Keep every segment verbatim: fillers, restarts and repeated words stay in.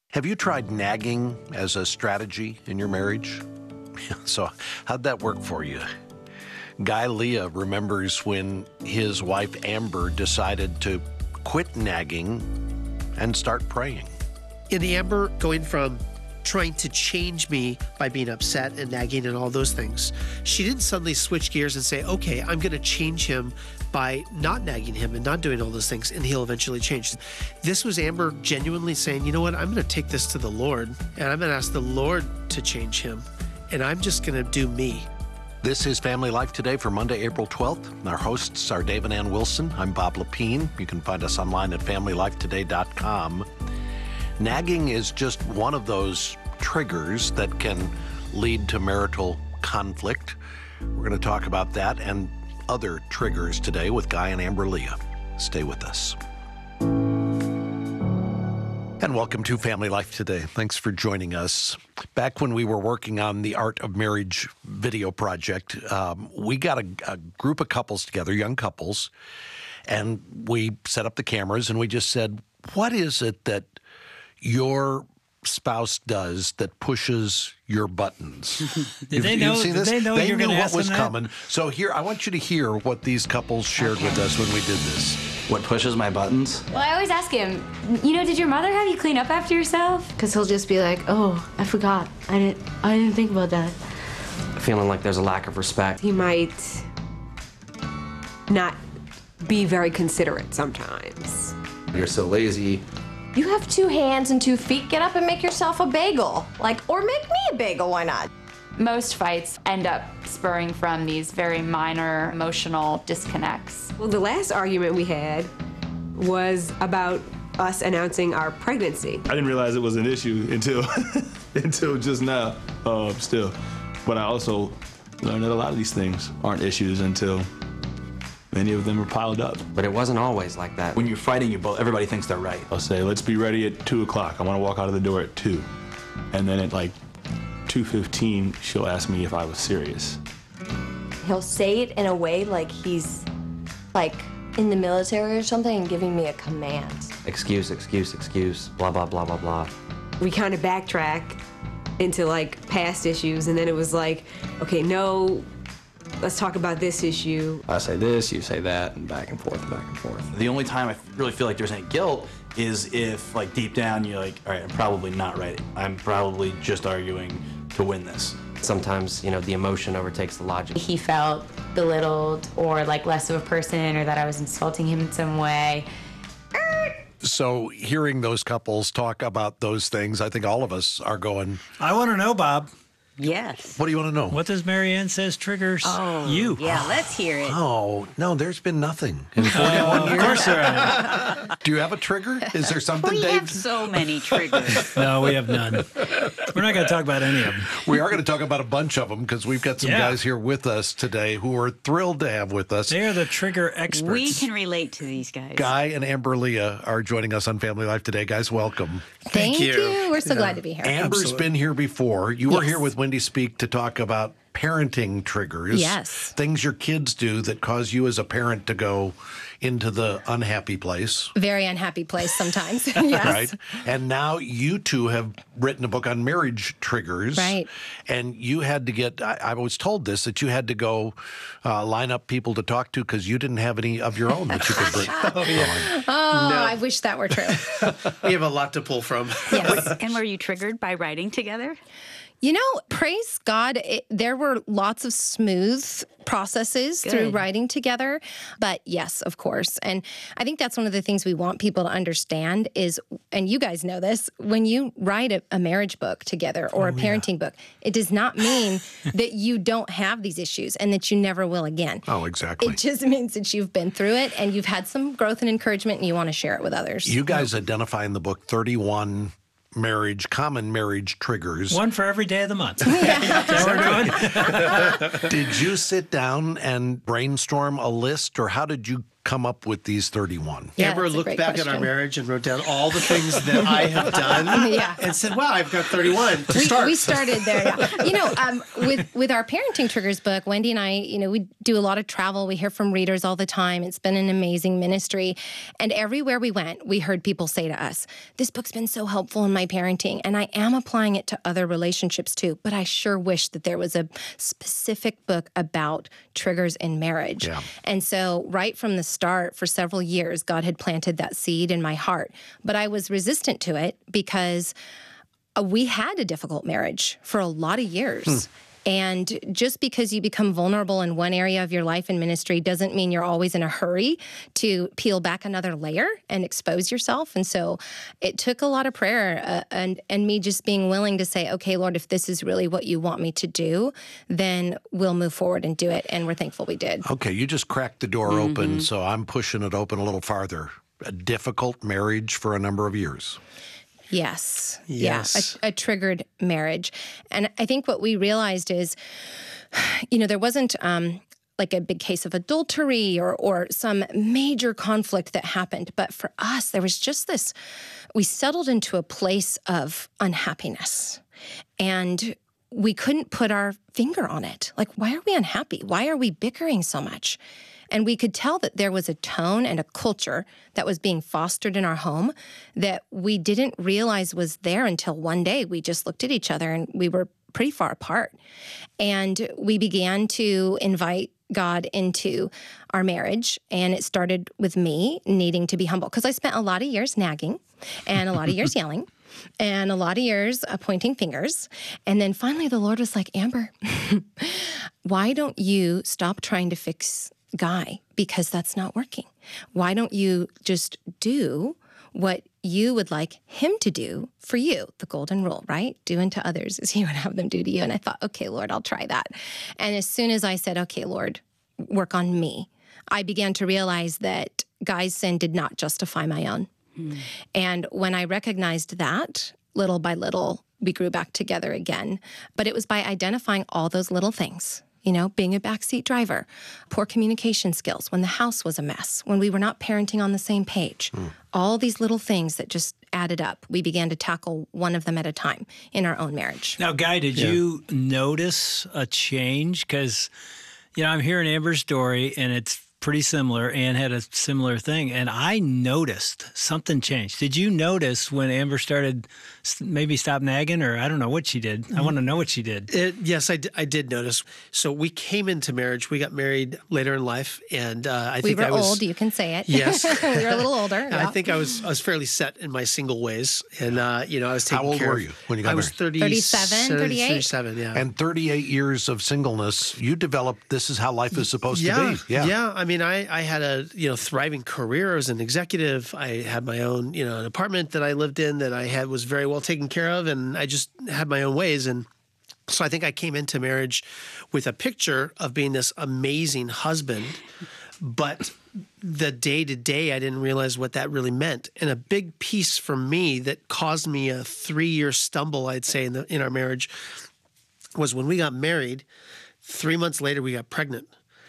Have you tried nagging as a strategy in your marriage? So how'd that work for you? Guy Leah remembers when his wife Amber decided to quit nagging and start praying. In the Amber going from trying to change me by being upset and nagging and all those things, she didn't suddenly switch gears and say, okay, I'm going to change him by not nagging him and not doing all those things, and he'll eventually change. This was Amber genuinely saying, you know what, I'm going to take this to the Lord, and I'm going to ask the Lord to change him, and I'm just going to do me. This is Family Life Today for Monday, April twelfth. Our hosts are Dave and Ann Wilson. I'm Bob Lepine. You can find us online at family life today dot com. Nagging is just one of those triggers that can lead to marital conflict. We're going to talk about that and other triggers today with Guy and Amber Leah. Stay with us. And welcome to Family Life Today. Thanks for joining us. Back when we were working on the Art of Marriage video project, um, we got a, a group of couples together, young couples, and we set up the cameras and we just said, what is it that your spouse does that pushes your buttons? Did You've- they you've know? seen Did this? they know They you were knew going to what ask was them that? coming. So here, I want you to hear what these couples shared Okay. with us when we did this. What pushes my buttons? Well, I always ask him, you know, did your mother have you clean up after yourself? Because he'll just be like, oh, I forgot. I didn't, I didn't think about that. Feeling like there's a lack of respect. He might not be very considerate sometimes. You're so lazy. You have two hands and two feet. Get up and make yourself a bagel. Like, or make me a bagel, why not? Most fights end up spurring from these very minor emotional disconnects. Well, the last argument we had was about us announcing our pregnancy. I didn't realize it was an issue until until just now, uh, still. But I also learned that a lot of these things aren't issues until many of them are piled up. But it wasn't always like that. When you're fighting, you both, everybody thinks they're right. I'll say, let's be ready at two o'clock. I want to walk out of the door at two. And then at like two fifteen, she'll ask me if I was serious. He'll say it in a way like he's, like, in the military or something and giving me a command. Excuse, excuse, excuse, blah, blah, blah, blah, blah. We kind of backtrack into like past issues, and then it was like, okay, no, let's talk about this issue. I say this, you say that, and back and forth, back and forth. The only time I really feel like there's any guilt is if, like, deep down you're like, all right, I'm probably not right. I'm probably just arguing to win this. Sometimes, you know, the emotion overtakes the logic. He felt belittled or like less of a person or that I was insulting him in some way. So hearing those couples talk about those things, I think all of us are going, I want to know, Bob. Yes. what do you want to know? What does Marianne says triggers Oh, you? yeah, let's hear it. Oh, no, there's been nothing in forty-one Oh, years. of course there are. Do you have a trigger? Is there something, We Dave? have so many triggers. No, we have none. We're not going to talk about any of them. We are going to talk about a bunch of them because we've got some Yeah. guys here with us today who are thrilled to have with us. They are the trigger experts. We can relate to these guys. Guy and Amber Leah are joining us on Family Life Today. Guys, welcome. Thank you. you. We're so glad to be here. Amber's Absolutely. been here before. You were Yes. here with Wendy Speak to talk about parenting triggers. Yes. Things your kids do that cause you as a parent to go into the unhappy place. Very unhappy place sometimes. Yes. Right. And now you two have written a book on marriage triggers. Right. And you had to get, I, I was told this, that you had to go uh, line up people to talk to because you didn't have any of your own that you could bring. Oh, yeah. Oh, No. I wish that were true. We have a lot to pull from. Yes. And were you triggered by writing together? You know, praise God, it, there were lots of smooth processes through Good. writing together. But yes, of course. And I think that's one of the things we want people to understand is, and you guys know this, when you write a, a marriage book together or a parenting book, it does not mean that you don't have these issues and that you never will again. Oh, exactly. It just means that you've been through it and you've had some growth and encouragement and you want to share it with others. You guys identify in the book thirty-one marriage, common marriage triggers. One for every day of the month. Is that what we're doing? Did you sit down and brainstorm a list, or how did you come up with these thirty-one? Yeah, Amber looked back question. at our marriage and wrote down all the things that I have done yeah. and said, wow, I've got thirty-one to we, start. We started there. Yeah. You know, um, with, with our Parenting Triggers book, Wendy and I, you know, we do a lot of travel. We hear from readers all the time. It's been an amazing ministry. And everywhere we went, we heard people say to us, this book's been so helpful in my parenting. And I am applying it to other relationships too. But I sure wish that there was a specific book about triggers in marriage. Yeah. And so right from the start, for several years, God had planted that seed in my heart. But I was resistant to it because uh, we had a difficult marriage for a lot of years. Hmm. And just because you become vulnerable in one area of your life and ministry doesn't mean you're always in a hurry to peel back another layer and expose yourself. And so it took a lot of prayer uh, and, and me just being willing to say, okay, Lord, if this is really what you want me to do, then we'll move forward and do it. And we're thankful we did. Okay, you just cracked the door mm-hmm. open, so I'm pushing it open a little farther. A difficult marriage for a number of years. Yes. Yes. Yeah. A, a triggered marriage. And I think what we realized is, you know, there wasn't um, like a big case of adultery or, or some major conflict that happened. But for us, there was just this, we settled into a place of unhappiness. And we couldn't put our finger on it. Like, why are we unhappy? Why are we bickering so much? And we could tell that there was a tone and a culture that was being fostered in our home that we didn't realize was there until one day we just looked at each other and we were pretty far apart. And we began to invite God into our marriage. And it started with me needing to be humble because I spent a lot of years nagging and a lot of years yelling and a lot of years uh, pointing fingers. And then finally the Lord was like, Amber, why don't you stop trying to fix Guy, because that's not working. Why don't you just do what you would like him to do for you? The golden rule, right? Do unto others as you would have them do to you. And I thought, okay, Lord, I'll try that. And as soon as I said, okay, Lord, work on me, I began to realize that Guy's sin did not justify my own. Hmm. And when I recognized that, little by little, we grew back together again. But it was by identifying all those little things. You know, being a backseat driver, poor communication skills, when the house was a mess, when we were not parenting on the same page. Mm. All these little things that just added up. We began to tackle one of them at a time in our own marriage. Now, Guy, did yeah. you notice a change? Because, you know, I'm hearing Amber's story, and it's pretty similar. Ann had a similar thing, and I noticed something changed. Did you notice when Amber started maybe stop nagging, or I don't know what she did? I want to know what she did. It, yes, I, d- I did notice. So we came into marriage. We got married later in life, and uh, I we think were I was old. You can say it. Yes, we were a little older. Yeah. I think I was I was fairly set in my single ways, and uh, you know I was taking How old care were of, you when you got I married? was thirty, thirty-seven, thirty-eight thirty-seven, yeah. And thirty-eight years of singleness, you developed. This is how life is supposed yeah, to be. Yeah, yeah. I mean, I I had a you know thriving career as an executive. I had my own you know an apartment that I lived in that I had was very well taken care of, and I just had my own ways. And so I think I came into marriage with a picture of being this amazing husband, but the day to day, I didn't realize what that really meant. And a big piece for me that caused me a three year stumble, I'd say, in the in our marriage, was when we got married. Three months later, we got pregnant.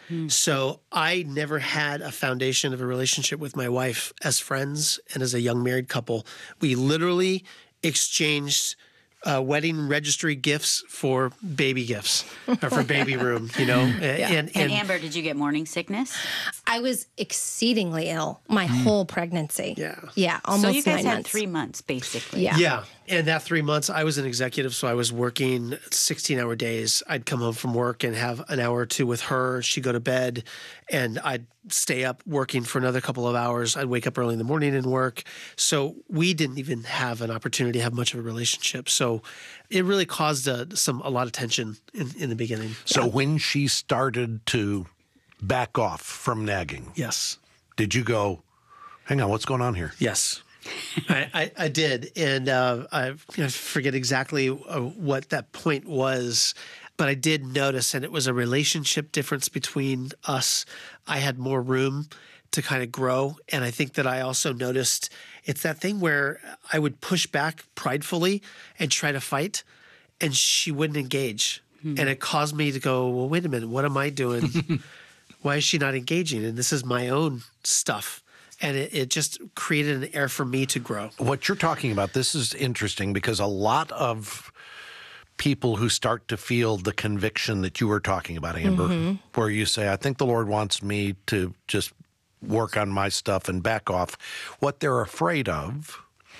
So I never had a foundation of a relationship with my wife as friends and as a young married couple. We literally exchanged uh, wedding registry gifts for baby gifts or for baby room, you know. Yeah. And, and, and Amber, did you get morning sickness? I was exceedingly ill my mm. whole pregnancy. Yeah. Yeah, almost So you guys nine had months. three months, basically. Yeah. Yeah. And that three months, I was an executive, so I was working sixteen-hour days. I'd come home from work and have an hour or two with her. She'd go to bed, and I'd stay up working for another couple of hours. I'd wake up early in the morning and work. So we didn't even have an opportunity to have much of a relationship. So it really caused a, some a lot of tension in, in the beginning. So yeah. when she started to back off from nagging, yes, did you go, hang on, what's going on here? Yes. I, I, I did, and uh, I, you know, forget exactly uh, what that point was, but I did notice, and it was a relationship difference between us. I had more room to kind of grow, and I think that I also noticed it's that thing where I would push back pridefully and try to fight, and she wouldn't engage, hmm. and it caused me to go, well, wait a minute, what am I doing? why is she not engaging? And this is my own stuff. And it, it just created an air for me to grow. What you're talking about, this is interesting because a lot of people who start to feel the conviction that you were talking about, Amber, Mhm. where you say, I think the Lord wants me to just work on my stuff and back off. What they're afraid of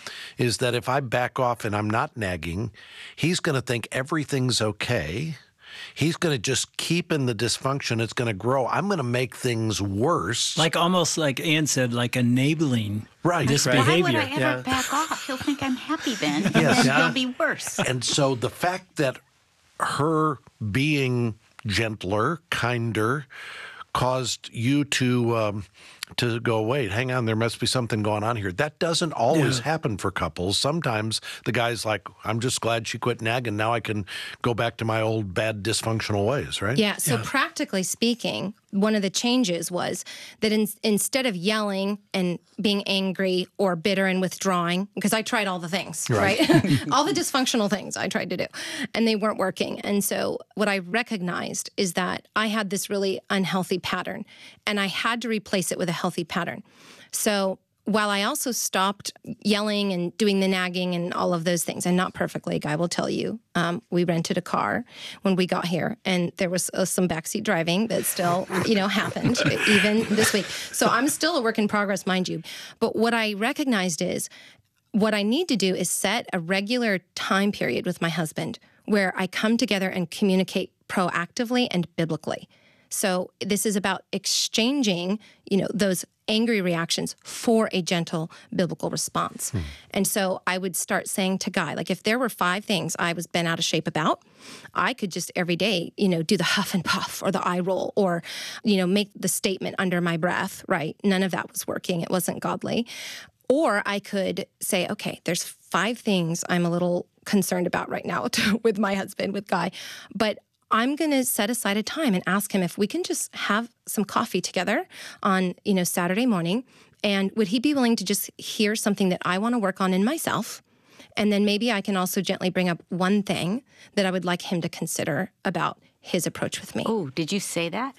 is that if I back off and I'm not nagging, he's going to think everything's okay. He's going to just keep in the dysfunction. It's going to grow. I'm going to make things worse. Like almost like Ann said, like enabling right. this Why would behavior. I ever back off? He'll think I'm happy then, and Yes. then Yeah. he'll be worse. And so the fact that her being gentler, kinder, caused you to um, to go, wait, hang on, there must be something going on here. That doesn't always Yeah. happen for couples. Sometimes the guy's like, I'm just glad she quit nagging. Now I can go back to my old bad dysfunctional ways, right? Yeah. So practically speaking, one of the changes was that in, instead of yelling and being angry or bitter and withdrawing, because I tried all the things, Right. right? all the dysfunctional things I tried to do, and they weren't working. And so what I recognized is that I had this really unhealthy pattern, and I had to replace it with a healthy pattern. So while I also stopped yelling and doing the nagging and all of those things, and not perfectly, Guy will tell you, um, we rented a car when we got here, and there was uh, some backseat driving that still, you know, happened even this week. So I'm still a work in progress, mind you. But what I recognized is what I need to do is set a regular time period with my husband where I come together and communicate proactively and biblically. So this is about exchanging, you know, those angry reactions for a gentle biblical response. And so I would start saying to Guy, like if there were five things I was bent out of shape about, I could just every day, you know, do the huff and puff or the eye roll or, you know, make the statement under my breath, right? None of that was working. It wasn't godly. Or I could say, okay, there's five things I'm a little concerned about right now with my husband, with Guy, but I'm going to set aside a time and ask him if we can just have some coffee together on, you know, Saturday morning. And would he be willing to just hear something that I want to work on in myself? And then maybe I can also gently bring up one thing that I would like him to consider about his approach with me. Oh, did you say that?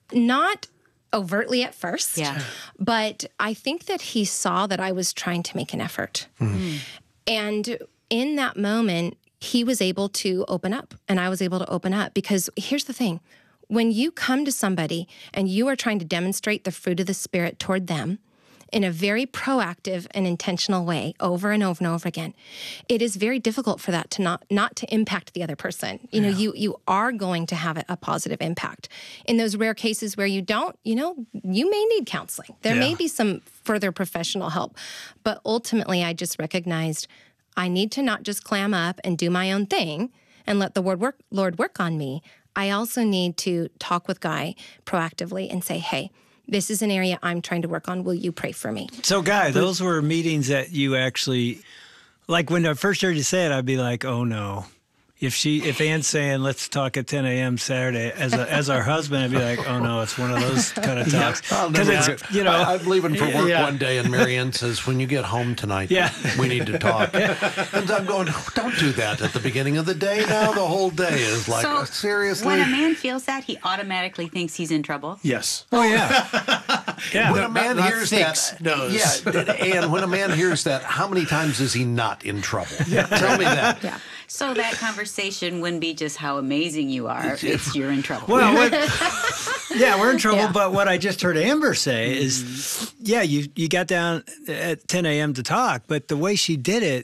Not overtly at first. Yeah. But I think that he saw that I was trying to make an effort. Mm. And in that moment, he was able to open up and I was able to open up because here's the thing. When you come to somebody and you are trying to demonstrate the fruit of the Spirit toward them in a very proactive and intentional way over and over and over again, it is very difficult for that to not not to impact the other person. You know, you you are going to have a, a positive impact. In those rare cases where you don't, you know, you may need counseling. There may Yeah. be some further professional help. But ultimately, I just recognized I need to not just clam up and do my own thing and let the Lord work, Lord work on me. I also need to talk with Guy proactively and say, hey, this is an area I'm trying to work on. Will you pray for me? So, Guy, those were meetings that you actually, like when I first heard you say it, I'd be like, oh no. If she, if Ann's saying let's talk at ten a.m. Saturday, as a, as our husband, I'd be like, oh no, it's one of those kind of talks. I'll Because never it's forget. you know, I, I'm leaving for work Yeah. one day, and Marianne says, "When you get home tonight, Yeah. we need to talk." And I'm going, "Don't do that at the beginning of the day. Now the whole day is like, so seriously." when a man feels that, he automatically thinks he's in trouble. Yes. Oh yeah. Yeah. When a Not- man not hears thinks, that, knows. yeah, and when a man hears that, how many times is he not in trouble? Tell me that. Yeah. So that conversation wouldn't be just how amazing you are. It's you're in trouble. Well, what, yeah, we're in trouble. Yeah. But what I just heard Amber say is, yeah, you you got down at ten a.m. to talk, but the way she did it,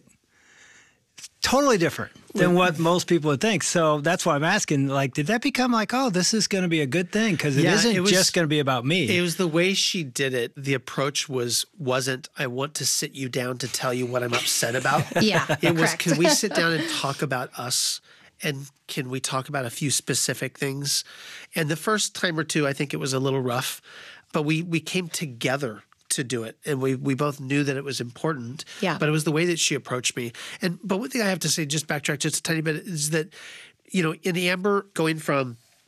totally different than what most people would think. So that's why I'm asking, like, did that become like, oh, this is going to be a good thing? Because it Yeah, isn't it was- just going to be about me. It was the way she did it. The approach was wasn't I want to sit you down to tell you what I'm upset about. Yeah, It was correct. can we sit down and talk about us and can we talk about a few specific things? And the first time or two I think it was a little rough, but we we came together to do it. And we we both knew that it was important. Yeah. But it was the way that she approached me. And but one thing I have to say, just backtrack just a tiny bit, is that, you know, in Amber going from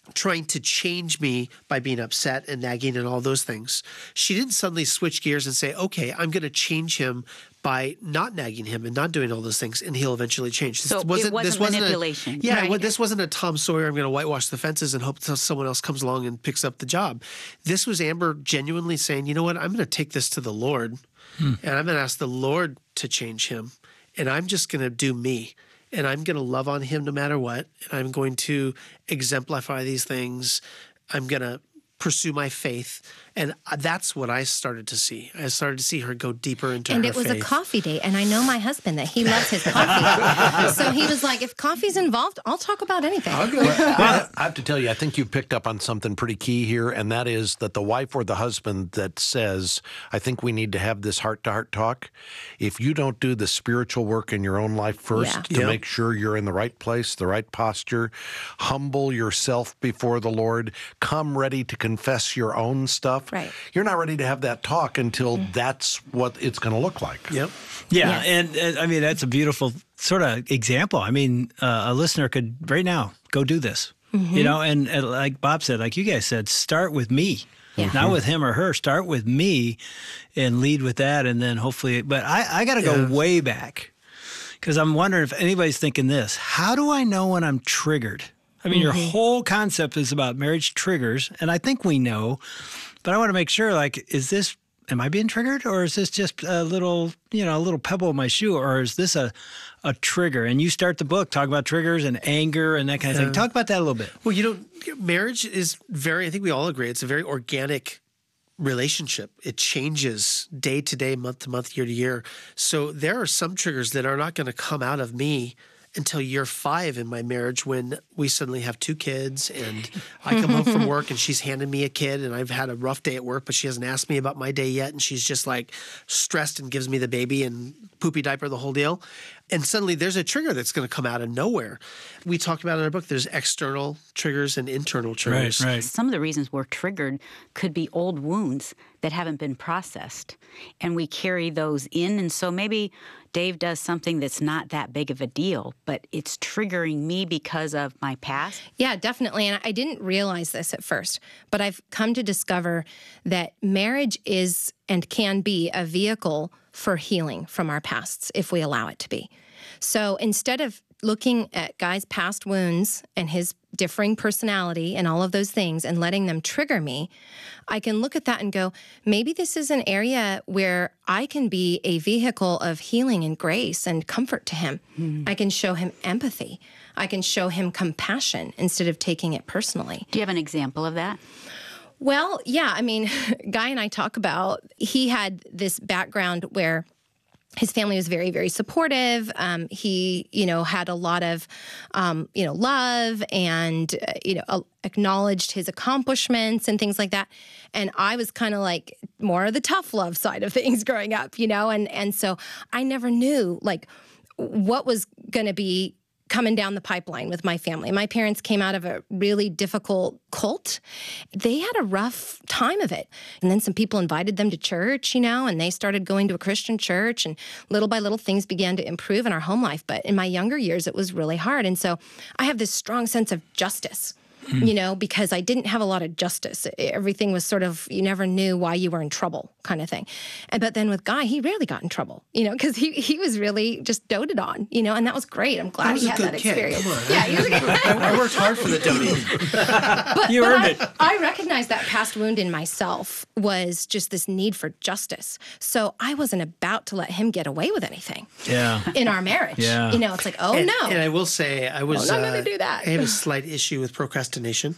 trying to change me by being upset and nagging and all those things. She didn't suddenly switch gears and say, okay, I'm going to change him by not nagging him and not doing all those things, and he'll eventually change. So this it wasn't, wasn't this wasn't manipulation. A, yeah, Right. well, this wasn't a Tom Sawyer, I'm going to whitewash the fences and hope that someone else comes along and picks up the job. This was Amber genuinely saying, you know what, I'm going to take this to the Lord, hmm. and I'm going to ask the Lord to change him, and I'm just going to do me. And I'm going to love on him no matter what. And I'm going to exemplify these things. I'm going to pursue my faith. And that's what I started to see. I started to see her go deeper into and her it was faith. a coffee date. And I know my husband that he loves his coffee. So he was like, if coffee's involved, I'll talk about anything. Well, I have to tell you, I think you picked up on something pretty key here, and that is that the wife or the husband that says, I think we need to have this heart-to-heart talk, if you don't do the spiritual work in your own life first Yeah. to Yep. make sure you're in the right place, the right posture, humble yourself before the Lord, come ready to confess your own stuff, Right. you're not ready to have that talk until mm. that's what it's going to look like. Yep. Yeah, Yes. and, and I mean that's a beautiful sort of example. I mean, uh, a listener could right now go do this, Mm-hmm. you know, and, and like Bob said, like you guys said, start with me, Yeah. not with him or her. Start with me, and lead with that, and then hopefully. But I, I got to go Yeah. way back because I'm wondering if anybody's thinking this: how do I know when I'm triggered? I mean, Mm-hmm. your whole concept is about marriage triggers, and I think we know, but I want to make sure, like, is this, am I being triggered, or is this just a little, you know, a little pebble in my shoe, or is this a, a trigger? And you start the book talking about triggers and anger and that kind of thing. Talk about that a little bit. Well, you know, marriage is very, I think we all agree, it's a very organic relationship. It changes day to day, month to month, year to year. So there are some triggers that are not going to come out of me until year five in my marriage, when we suddenly have two kids and I come home from work and she's handed me a kid and I've had a rough day at work, but she hasn't asked me about my day yet. And she's just like stressed and gives me the baby and poopy diaper, the whole deal. And suddenly there's a trigger that's going to come out of nowhere. We talked about in our book, there's external triggers and internal triggers. Right, right. Some of the reasons we're triggered could be old wounds that haven't been processed, and we carry those in. And so maybe Dave does something that's not that big of a deal, but it's triggering me because of my past. Yeah, definitely. And I didn't realize this at first, but I've come to discover that marriage is and can be a vehicle for healing from our pasts if we allow it to be. So instead of looking at Guy's past wounds and his differing personality and all of those things and letting them trigger me, I can look at that and go, maybe this is an area where I can be a vehicle of healing and grace and comfort to him. Mm. I can show him empathy. I can show him compassion instead of taking it personally. Do you have an example of that? Well, yeah. I mean, Guy and I talk about, he had this background where his family was very, very supportive. Um, he, you know, had a lot of, um, you know, love and, uh, you know, acknowledged his accomplishments and things like that. And I was kind of like more of the tough love side of things growing up, you know, and and so I never knew like what was going to be coming down the pipeline with my family. My parents came out of a really difficult cult. They had a rough time of it. And then some people invited them to church, you know, and they started going to a Christian church, and little by little things began to improve in our home life. But in my younger years, it was really hard. And so I have this strong sense of justice. Mm. You know, because I didn't have a lot of justice. Everything was sort of, you never knew why you were in trouble kind of thing. And but then with Guy, he rarely got in trouble, you know, because he, he was really just doted on, you know, and that was great. I'm glad he had that kid. experience. Come on. Yeah, he was a good I worked hard for the doting. but, You but earned I, it. I recognized that past wound in myself was just this need for justice. So I wasn't about to let him get away with anything Yeah. in our marriage. Yeah. You know, it's like, oh, and, no. And I will say, I was. Oh, no, I'm gonna uh, do that. I have a slight issue with procrastination.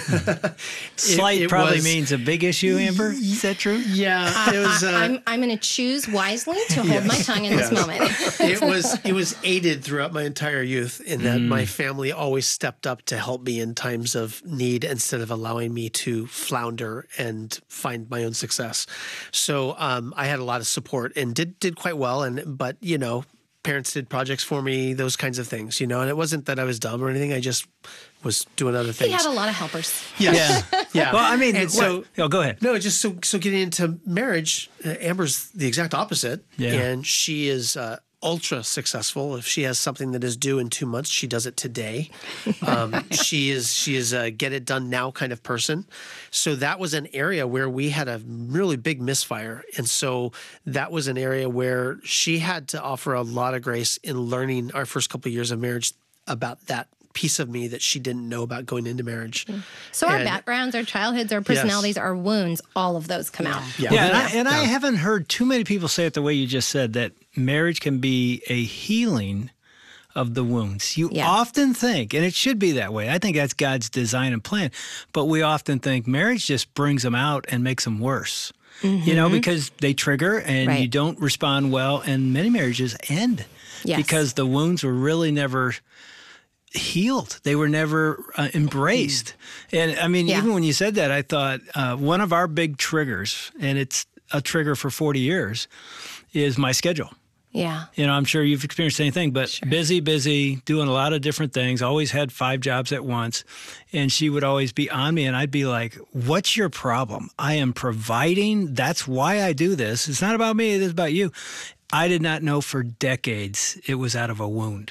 Slight It- it probably was- means a big issue, Amber. Is that true? Yeah, it was. Uh, I'm, I'm going to choose wisely to hold my tongue in this moment. it was it was aided throughout my entire youth in that Mm. my family always stepped up to help me in times of need instead of allowing me to flounder and find my own success. So um, I had a lot of support and did did quite well. And but you know, parents did projects for me, those kinds of things. You know, and it wasn't that I was dumb or anything. I just was doing other things. He had a lot of helpers. Yes. Yeah. Yeah. Well, I mean, and so what- oh, go ahead. No, just so so getting into marriage, uh, Amber's the exact opposite, Yeah. and she is uh, ultra successful. If she has something that is due in two months, she does it today. Um, she is she is a get it done now kind of person. So that was an area where we had a really big misfire. And so that was an area where she had to offer a lot of grace in learning our first couple of years of marriage about that piece of me that she didn't know about going into marriage. So our And- backgrounds, our childhoods, our personalities, Yes. our wounds, all of those come out. Yeah, and, I, and I haven't heard too many people say it the way you just said, that marriage can be a healing of the wounds. You Yeah. often think, and it should be that way, I think that's God's design and plan, but we often think marriage just brings them out and makes them worse. You know, Mhm. because they trigger and you Right. don't respond well, and many marriages end Yes. because the wounds were really never healed. They were never uh, embraced. And I mean, Yeah. even when you said that, I thought uh, one of our big triggers, and it's a trigger for forty years, is my schedule. Yeah. You know, I'm sure you've experienced anything, but busy, busy, doing a lot of different things, always had five jobs at once. And she would always be on me, and I'd be like, what's your problem? I am providing. That's why I do this. It's not about me. It is about you. I did not know for decades it was out of a wound.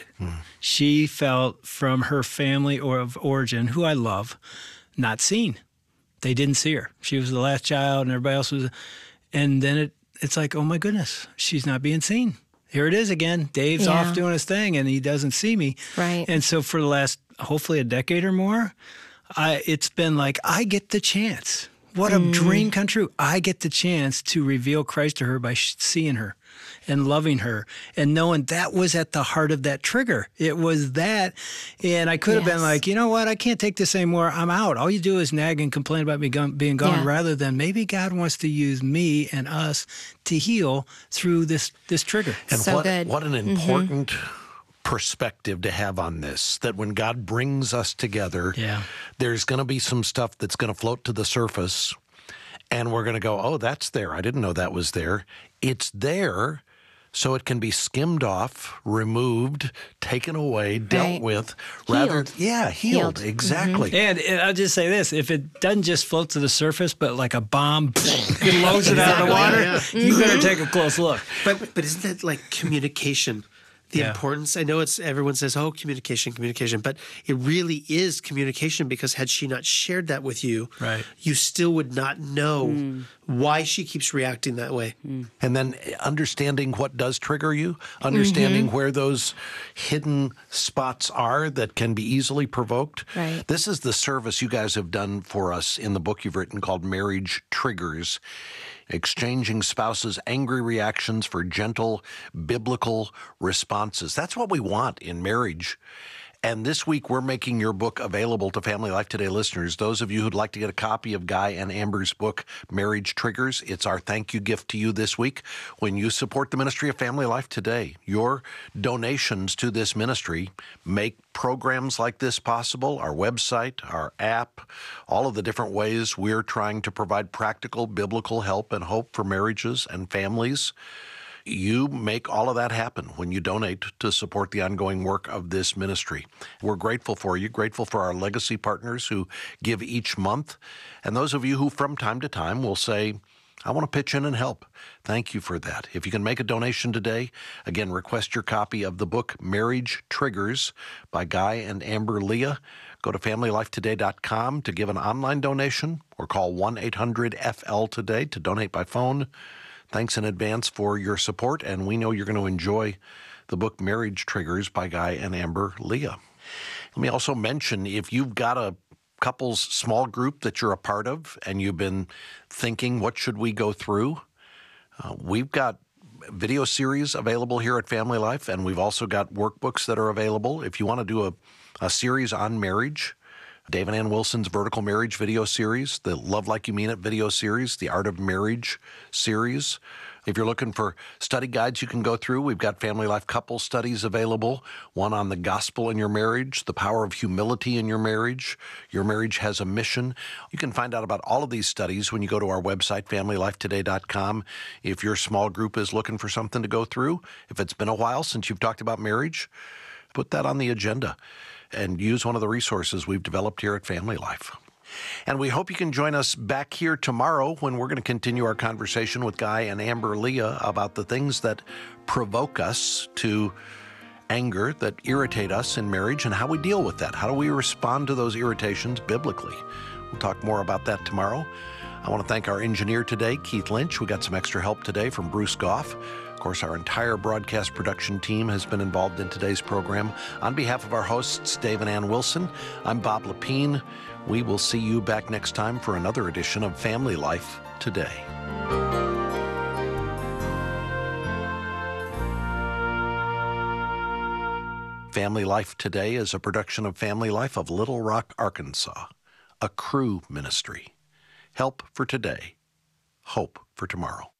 She felt from her family or of origin, who I love, not seen. They didn't see her. She was the last child, and everybody else was. And then it, it's like, oh my goodness, she's not being seen. Here it is again. Dave's Yeah. off doing his thing, and he doesn't see me. Right. And so for the last, hopefully, a decade or more, I, it's been like, I get the chance. What a Mm. dream come true. I get the chance to reveal Christ to her by sh- seeing her and loving her and knowing that was at the heart of that trigger. It was that. And I could have been Yes. like, you know what? I can't take this anymore. I'm out. All you do is nag and complain about me gone, being gone, Yeah. rather than maybe God wants to use me and us to heal through this this trigger. And So what, good. what an important perspective to have on this, that when God brings us together, Yeah. there's going to be some stuff that's going to float to the surface, and we're going to go, oh, that's there. I didn't know that was there. It's there, so it can be skimmed off, removed, taken away, dealt Right. with. Rather, Healed. yeah, healed, Healed. exactly. And, and I'll just say this, if it doesn't just float to the surface, but like a bomb it blows it out of the water, Yeah. you better take a close look. But but isn't that like communication? The Yeah. importance. I know it's everyone says, "Oh, communication, communication," but it really is communication, because had she not shared that with you, Right. you still would not know why she keeps reacting that way. And then understanding what does trigger you, understanding Mm-hmm. where those hidden spots are that can be easily provoked. Right. This is the service you guys have done for us in the book you've written called Marriage Triggers. Exchanging spouses' angry reactions for gentle biblical responses. That's what we want in marriage. And this week, we're making your book available to Family Life Today listeners. Those of you who'd like to get a copy of Guy and Amber's book, Marriage Triggers, it's our thank you gift to you this week when you support the ministry of Family Life Today. Your donations to this ministry make programs like this possible, our website, our app, all of the different ways we're trying to provide practical biblical help and hope for marriages and families. You make all of that happen when you donate to support the ongoing work of this ministry. We're grateful for you, grateful for our legacy partners who give each month, and those of you who from time to time will say, I want to pitch in and help. Thank you for that. If you can make a donation today, again, request your copy of the book Marriage Triggers by Guy and Amber Leah. Go to family life today dot com to give an online donation, or call one eight hundred F L today to donate by phone. Thanks in advance for your support, and we know you're going to enjoy the book Marriage Triggers by Guy and Amber Leah. Let me also mention, if you've got a couples small group that you're a part of and you've been thinking, what should we go through? Uh, we've got video series available here at Family Life, and we've also got workbooks that are available. If you want to do a, a series on marriage, Dave and Ann Wilson's Vertical Marriage video series, the Love Like You Mean It video series, the Art of Marriage series. If you're looking for study guides you can go through, we've got Family Life couple studies available, one on the gospel in your marriage, the power of humility in your marriage, your marriage has a mission. You can find out about all of these studies when you go to our website, family life today dot com. If your small group is looking for something to go through, if it's been a while since you've talked about marriage, put that on the agenda and use one of the resources we've developed here at Family Life. And we hope you can join us back here tomorrow when we're going to continue our conversation with Guy and Amber Leah about the things that provoke us to anger, that irritate us in marriage, and how we deal with that. How do we respond to those irritations biblically? We'll talk more about that tomorrow. I want to thank our engineer today, Keith Lynch. We got some extra help today from Bruce Goff. Of course, our entire broadcast production team has been involved in today's program. On behalf of our hosts, Dave and Ann Wilson, I'm Bob Lepine. We will see you back next time for another edition of Family Life Today. Family Life Today is a production of Family Life of Little Rock, Arkansas, a Cru ministry. Help for today, hope for tomorrow.